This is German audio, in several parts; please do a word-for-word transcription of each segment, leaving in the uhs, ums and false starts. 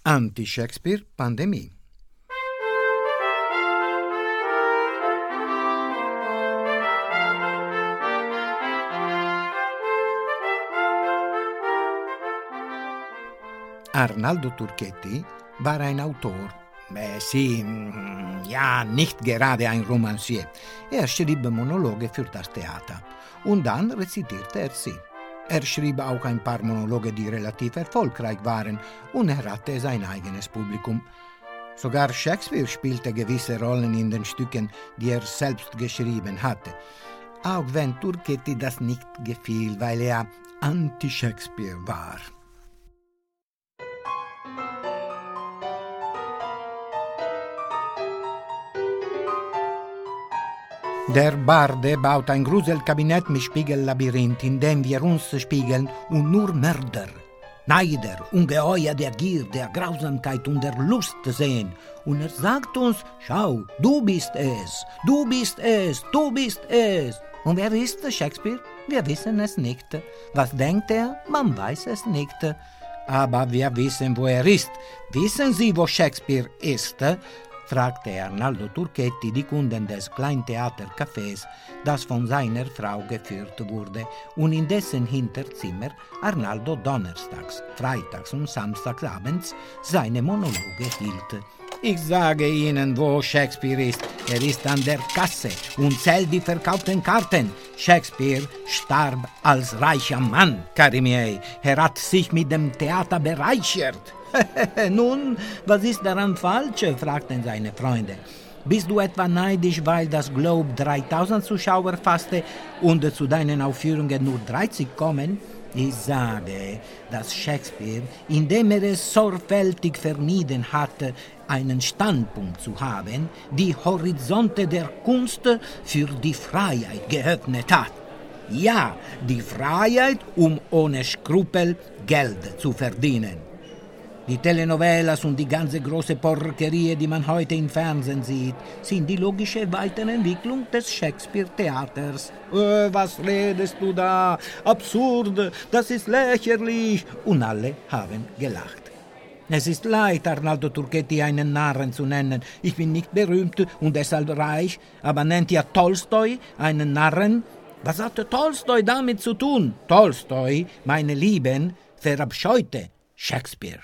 Anti-Shakespeare-Pandemie. Arnaldo Turchetti war ein Autor. Äh, sie, ja, nicht gerade ein Romancier. Er schrieb Monologe für das Theater und dann rezitierte er sie. Er schrieb auch ein paar Monologe, die relativ erfolgreich waren, und er hatte sein eigenes Publikum. Sogar Shakespeare spielte gewisse Rollen in den Stücken, die er selbst geschrieben hatte. Auch wenn Turchetti das nicht gefiel, weil er Anti-Shakespeare war. Der Barde baut ein Gruselkabinett mit Spiegellabyrinth, in dem wir uns spiegeln und nur Mörder, Neider, Ungeheuer der Gier, der Grausamkeit und der Lust sehen. Und er sagt uns, schau, du bist es, du bist es, du bist es. Und wer ist Shakespeare? Wir wissen es nicht. Was denkt er? Man weiß es nicht. Aber wir wissen, wo er ist. Wissen Sie, wo Shakespeare ist? Fragte Arnaldo Turchetti die Kunden des Kleintheatercafés, das von seiner Frau geführt wurde und in dessen Hinterzimmer Arnaldo donnerstags, freitags und samstags abends seine Monologe hielt. Ich sage Ihnen, wo Shakespeare ist. Er ist an der Kasse und zählt die verkauften Karten. Shakespeare starb als reicher Mann, cari miei. Er hat sich mit dem Theater bereichert. Nun, was ist daran falsch? Fragten seine Freunde. Bist du etwa neidisch, weil das Globe dreitausend Zuschauer fasste und zu deinen Aufführungen nur dreißig kommen? Ich sage, dass Shakespeare, indem er es sorgfältig vermieden hatte, einen Standpunkt zu haben, die Horizonte der Kunst für die Freiheit geöffnet hat. Ja, die Freiheit, um ohne Skrupel Geld zu verdienen. Die Telenovelas und die ganze große Porkerie, die man heute im Fernsehen sieht, sind die logische Weiterentwicklung des Shakespeare-Theaters. Äh, was redest du da? Absurd, das ist lächerlich. Und alle haben gelacht. Es ist leid, Arnaldo Turchetti einen Narren zu nennen. Ich bin nicht berühmt und deshalb reich, aber nennt ihr Tolstoi einen Narren? Was hatte Tolstoi damit zu tun? Tolstoi, meine Lieben, verabscheute Shakespeare.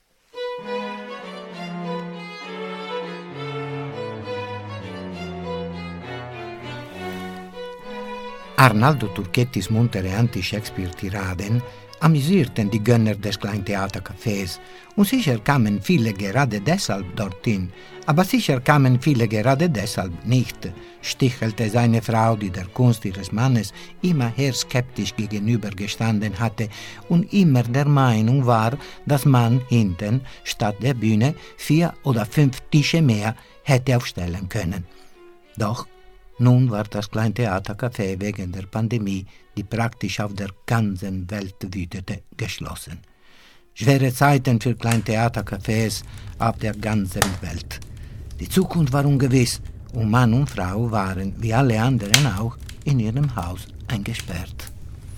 Arnaldo Turchettis muntere Anti-Shakespeare-Tiraden amüsierten die Gönner des Kleintheatercafés und sicher kamen viele gerade deshalb dorthin, aber sicher kamen viele gerade deshalb nicht, stichelte seine Frau, die der Kunst ihres Mannes immer eher skeptisch gegenübergestanden hatte und immer der Meinung war, dass man hinten statt der Bühne vier oder fünf Tische mehr hätte aufstellen können. Doch nun war das Kleintheatercafé wegen der Pandemie, die praktisch auf der ganzen Welt wütete, geschlossen. Schwere Zeiten für Kleintheatercafés auf der ganzen Welt. Die Zukunft war ungewiss und Mann und Frau waren, wie alle anderen auch, in ihrem Haus eingesperrt.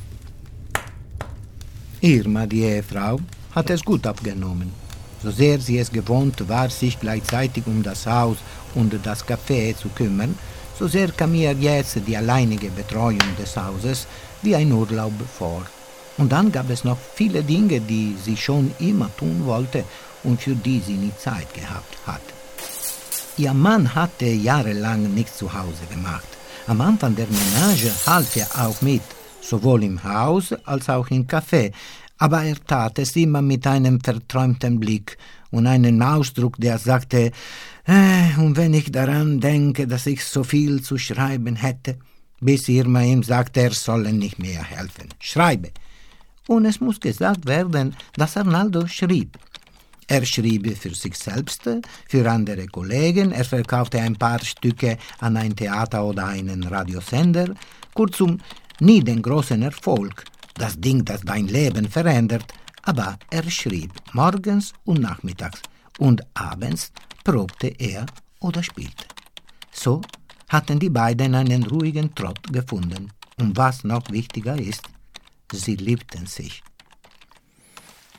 Irma, die Ehefrau, hat es gut abgenommen. So sehr sie es gewohnt war, sich gleichzeitig um das Haus und das Café zu kümmern, so sehr kam ihr jetzt die alleinige Betreuung des Hauses wie ein Urlaub vor. Und dann gab es noch viele Dinge, die sie schon immer tun wollte und für die sie nie Zeit gehabt hat. Ihr Mann hatte jahrelang nichts zu Hause gemacht. Am Anfang der Menage half er auch mit, sowohl im Haus als auch im Café, aber er tat es immer mit einem verträumten Blick und einem Ausdruck, der sagte, äh, und wenn ich daran denke, dass ich so viel zu schreiben hätte, bis Irma ihm sagte, er solle nicht mehr helfen. Schreibe. Und es muss gesagt werden, dass Arnaldo schrieb. Er schrieb für sich selbst, für andere Kollegen, er verkaufte ein paar Stücke an ein Theater oder einen Radiosender, kurzum, nie den großen Erfolg, das Ding, das dein Leben verändert, aber er schrieb morgens und nachmittags und abends probte er oder spielte. So hatten die beiden einen ruhigen Trott gefunden. Und was noch wichtiger ist, sie liebten sich.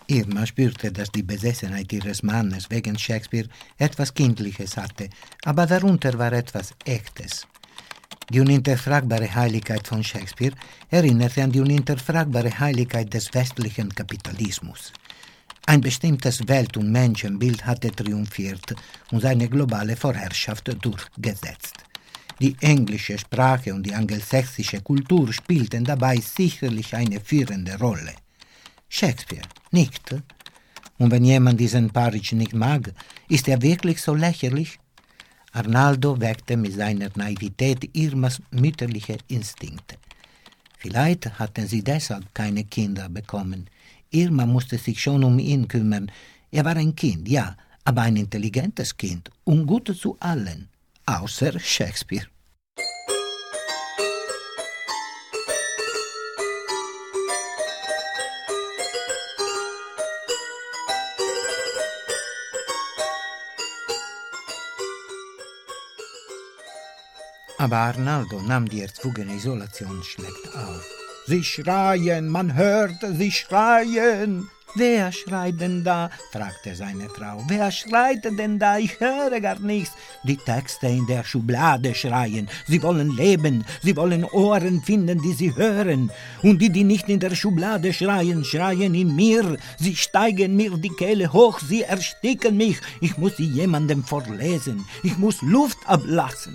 Irma spürte, dass die Besessenheit ihres Mannes wegen Shakespeare etwas Kindliches hatte, aber darunter war etwas Echtes. Die unhinterfragbare Heiligkeit von Shakespeare erinnerte an die unhinterfragbare Heiligkeit des westlichen Kapitalismus. Ein bestimmtes Welt- und Menschenbild hatte triumphiert und seine globale Vorherrschaft durchgesetzt. Die englische Sprache und die angelsächsische Kultur spielten dabei sicherlich eine führende Rolle. Shakespeare nicht? Und wenn jemand diesen Parrish nicht mag, ist er wirklich so lächerlich? Arnaldo weckte mit seiner Naivität Irmas mütterliche Instinkte. Vielleicht hatten sie deshalb keine Kinder bekommen. Irma musste sich schon um ihn kümmern. Er war ein Kind, ja, aber ein intelligentes Kind und gut zu allen, außer Shakespeare. Aber Arnaldo nahm die erzwungene Isolation schlecht auf. »Sie schreien, man hört, sie schreien!« »Wer schreit denn da?« fragte seine Frau. »Wer schreit denn da? Ich höre gar nichts.« »Die Texte in der Schublade schreien. Sie wollen leben, sie wollen Ohren finden, die sie hören. Und die, die nicht in der Schublade schreien, schreien in mir. Sie steigen mir die Kehle hoch, sie ersticken mich. Ich muss sie jemandem vorlesen. Ich muss Luft ablassen.«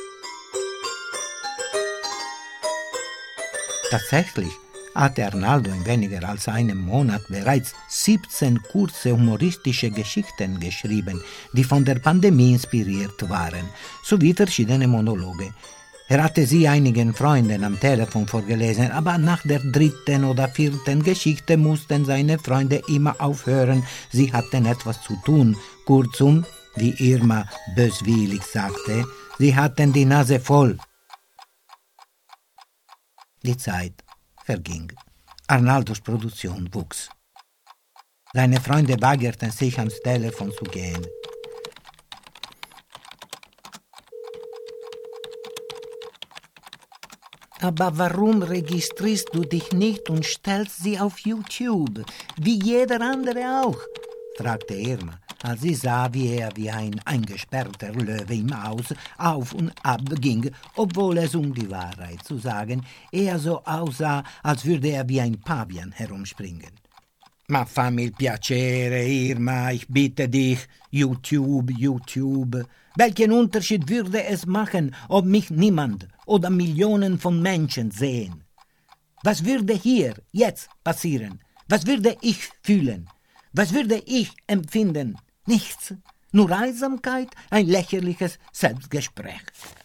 Tatsächlich hatte Arnaldo in weniger als einem Monat bereits siebzehn kurze humoristische Geschichten geschrieben, die von der Pandemie inspiriert waren, sowie verschiedene Monologe. Er hatte sie einigen Freunden am Telefon vorgelesen, aber nach der dritten oder vierten Geschichte mussten seine Freunde immer aufhören, sie hatten etwas zu tun. Kurzum, wie Irma böswillig sagte, sie hatten die Nase voll. Die Zeit verging. Arnaldos Produktion wuchs. Seine Freunde weigerten sich, ans Telefon zu gehen. »Aber warum registrierst du dich nicht und stellst sie auf YouTube, wie jeder andere auch?« fragte Irma, als sie sah, wie er wie ein eingesperrter Löwe im Haus auf und ab ging, obwohl es, um die Wahrheit zu sagen, eher so aussah, als würde er wie ein Pavian herumspringen. »Ma fammi il piacere, Irma, ich bitte dich, YouTube, YouTube. Welchen Unterschied würde es machen, ob mich niemand oder Millionen von Menschen sehen? Was würde hier, jetzt passieren? Was würde ich fühlen? Was würde ich empfinden? Nichts, nur Einsamkeit, ein lächerliches Selbstgespräch.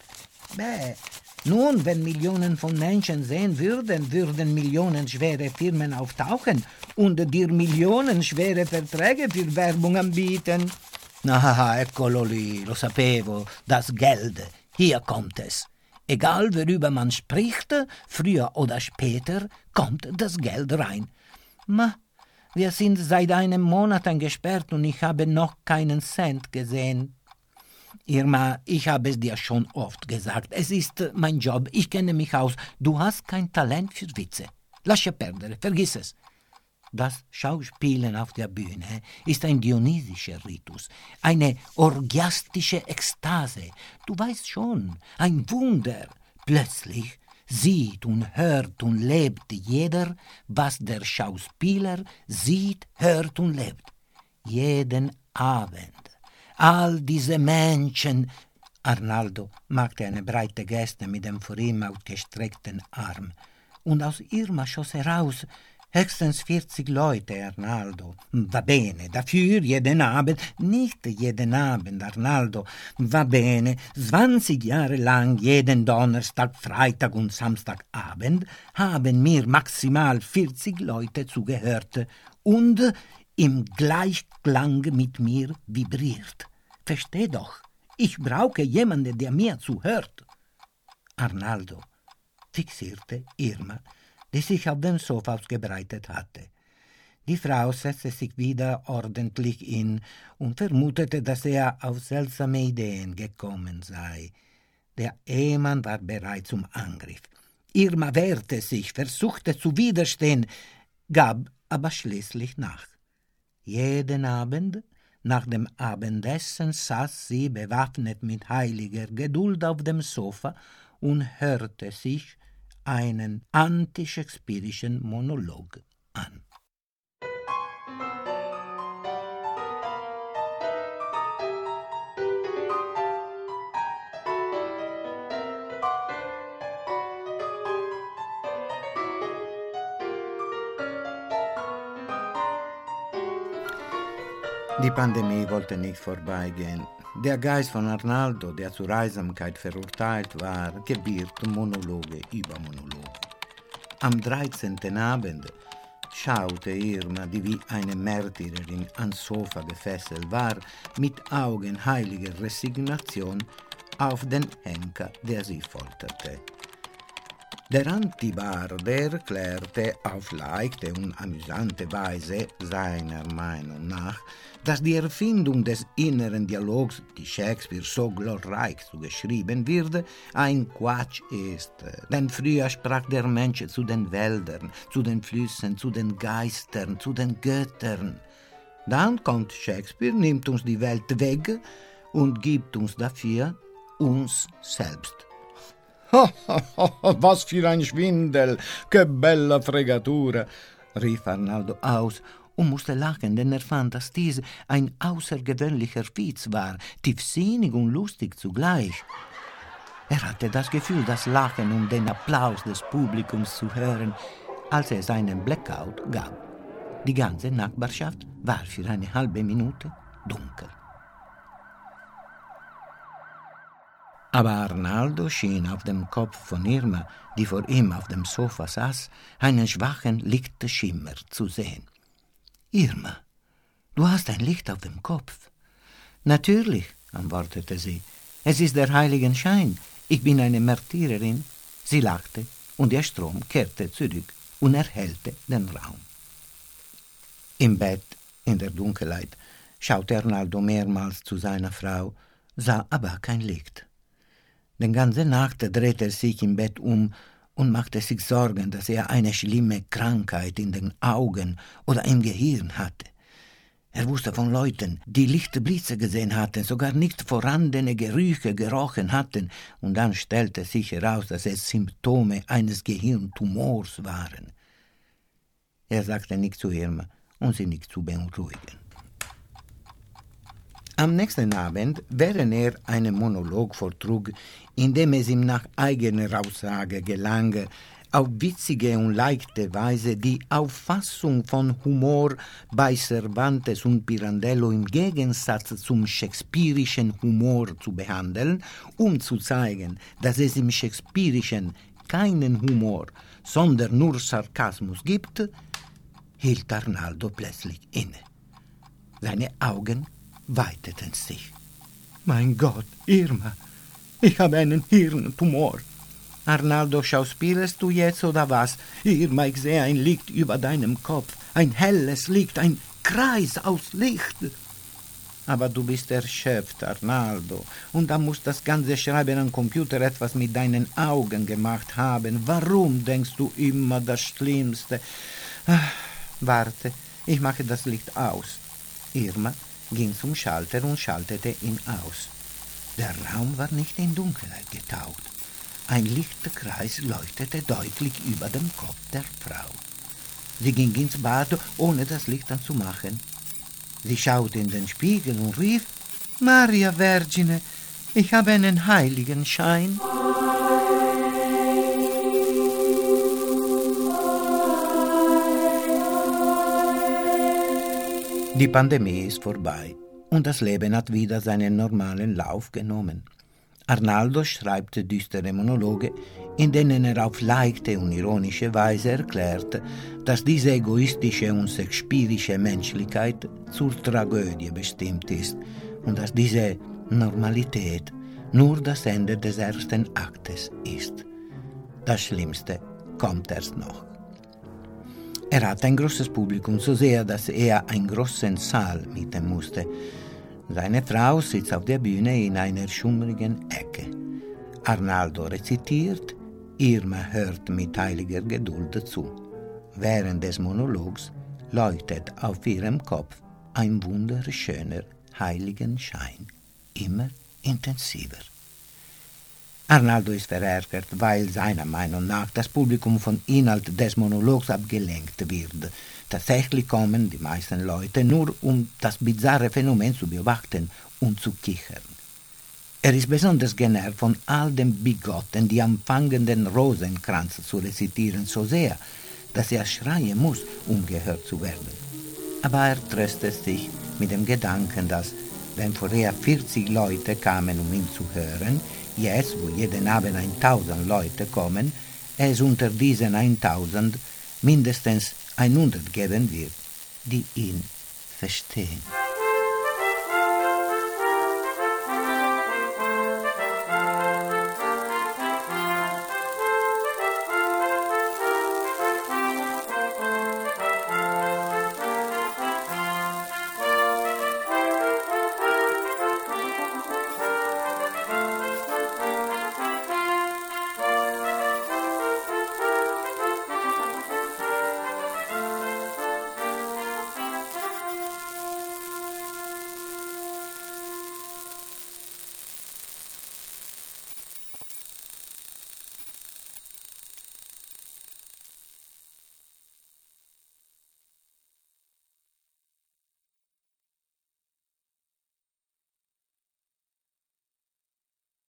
Bäh, nun, wenn Millionen von Menschen sehen würden, würden millionenschwere Firmen auftauchen und dir millionenschwere Verträge für Werbung anbieten. Ah, eccolo lì, lo sapevo, das Geld, hier kommt es. Egal, worüber man spricht, früher oder später kommt das Geld rein. Ma, wir sind seit einem Monat eingesperrt und ich habe noch keinen Cent gesehen. Irma, ich habe es dir schon oft gesagt. Es ist mein Job, ich kenne mich aus. Du hast kein Talent für Witze. Lascia perdere, vergiss es. Das Schauspielen auf der Bühne ist ein dionysischer Ritus, eine orgiastische Ekstase. Du weißt schon, ein Wunder. Plötzlich sieht und hört und lebt jeder, was der Schauspieler sieht, hört und lebt. Jeden Abend. All diese Menschen. Arnaldo machte eine breite Geste mit dem vor ihm ausgestreckten Arm. Und aus Irma schoss heraus: Höchstens vierzig Leute, Arnaldo. Va bene, dafür jeden Abend, nicht jeden Abend, Arnaldo. Va bene, zwanzig Jahre lang, jeden Donnerstag, Freitag und Samstagabend haben mir maximal vierzig Leute zugehört und im Gleichklang mit mir vibriert. Versteh doch, ich brauche jemanden, der mir zuhört. Arnaldo fixierte Irma, die sich auf dem Sofa ausgebreitet hatte. Die Frau setzte sich wieder ordentlich hin und vermutete, dass er auf seltsame Ideen gekommen sei. Der Ehemann war bereit zum Angriff. Irma wehrte sich, versuchte zu widerstehen, gab aber schließlich nach. Jeden Abend, nach dem Abendessen, saß sie bewaffnet mit heiliger Geduld auf dem Sofa und hörte sich einen anti-shakespearischen Monolog an. Die Pandemie wollte nicht vorbeigehen. Der Geist von Arnaldo, der zur Einsamkeit verurteilt war, gebiert Monologe über Monologe. Am dreizehnten Abend schaute Irma, die wie eine Märtyrerin ans Sofa gefesselt war, mit Augen heiliger Resignation auf den Henker, der sie folterte. Der Antibarde erklärte auf leichte und amüsante Weise, seiner Meinung nach, dass die Erfindung des inneren Dialogs, die Shakespeare so glorreich zugeschrieben wird, ein Quatsch ist. Denn früher sprach der Mensch zu den Wäldern, zu den Flüssen, zu den Geistern, zu den Göttern. Dann kommt Shakespeare, nimmt uns die Welt weg und gibt uns dafür uns selbst. Was für ein Schwindel, che bella Fregatura, rief Arnaldo aus und musste lachen, denn er fand, dass dies ein außergewöhnlicher Witz war, tiefsinnig und lustig zugleich. Er hatte das Gefühl, das Lachen und den Applaus des Publikums zu hören, als es einen Blackout gab. Die ganze Nachbarschaft war für eine halbe Minute dunkel. Aber Arnaldo schien auf dem Kopf von Irma, die vor ihm auf dem Sofa saß, einen schwachen Lichtschimmer zu sehen. »Irma, du hast ein Licht auf dem Kopf.« »Natürlich«, antwortete sie, »es ist der Heiligenschein. Ich bin eine Märtyrerin.« Sie lachte, und der Strom kehrte zurück und erhellte den Raum. Im Bett, in der Dunkelheit, schaute Arnaldo mehrmals zu seiner Frau, sah aber kein Licht. Die ganze Nacht drehte er sich im Bett um und machte sich Sorgen, dass er eine schlimme Krankheit in den Augen oder im Gehirn hatte. Er wusste von Leuten, die lichte Blitze gesehen hatten, sogar nicht vorhandene Gerüche gerochen hatten, und dann stellte sich heraus, dass es Symptome eines Gehirntumors waren. Er sagte nichts zu Irma, um sie nicht zu beunruhigen. Am nächsten Abend, während er einen Monolog vortrug, in dem es ihm nach eigener Aussage gelang, auf witzige und leichte Weise die Auffassung von Humor bei Cervantes und Pirandello im Gegensatz zum shakespearischen Humor zu behandeln, um zu zeigen, dass es im shakespearischen keinen Humor, sondern nur Sarkasmus gibt, hielt Arnaldo plötzlich inne. Seine Augen weiteten sich. »Mein Gott, Irma, ich habe einen Hirntumor.« »Arnaldo, schauspielst du jetzt oder was? Irma, ich sehe ein Licht über deinem Kopf, ein helles Licht, ein Kreis aus Licht.« »Aber du bist erschöpft, Arnaldo, und dann muss das ganze Schreiben am Computer etwas mit deinen Augen gemacht haben. Warum denkst du immer das Schlimmste? Ach, warte, ich mache das Licht aus.« Irma ging zum Schalter und schaltete ihn aus. Der Raum war nicht in Dunkelheit getaucht. Ein Lichtkreis leuchtete deutlich über dem Kopf der Frau. Sie ging ins Bad, ohne das Licht anzumachen. Sie schaute in den Spiegel und rief, »Maria Vergine, ich habe einen Heiligenschein.« Die Pandemie ist vorbei und das Leben hat wieder seinen normalen Lauf genommen. Arnaldo schreibt düstere Monologe, in denen er auf leichte und ironische Weise erklärt, dass diese egoistische und shakespearische Menschlichkeit zur Tragödie bestimmt ist und dass diese Normalität nur das Ende des ersten Aktes ist. Das Schlimmste kommt erst noch. Er hat ein großes Publikum, so sehr, dass er einen großen Saal mieten musste. Seine Frau sitzt auf der Bühne in einer schummrigen Ecke. Arnaldo rezitiert, Irma hört mit heiliger Geduld zu. Während des Monologs leuchtet auf ihrem Kopf ein wunderschöner, heiligen Schein, immer intensiver. Arnaldo ist verärgert, weil seiner Meinung nach das Publikum vom Inhalt des Monologs abgelenkt wird. Tatsächlich kommen die meisten Leute nur, um das bizarre Phänomen zu beobachten und zu kichern. Er ist besonders genervt von all den Bigotten, die anfangen, den Rosenkranz zu rezitieren, so sehr, dass er schreien muss, um gehört zu werden. Aber er tröstet sich mit dem Gedanken, dass, wenn vorher vierzig Leute kamen, um ihn zu hören, jetzt, wo jeden Abend eintausend Leute kommen, es unter diesen eintausend mindestens hundert geben wird, die ihn verstehen.